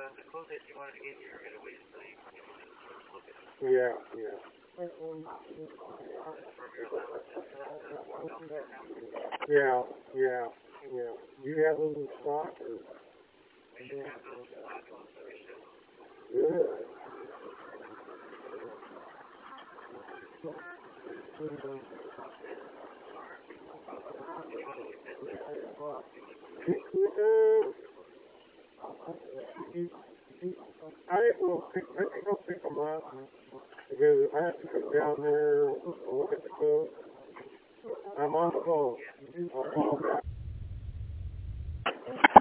Yeah, yeah. Yeah, yeah, yeah. You have them in stock? Or? Good. I can go pick them up because I have to go down there and look at the coat. I'm on the phone. I'll call back.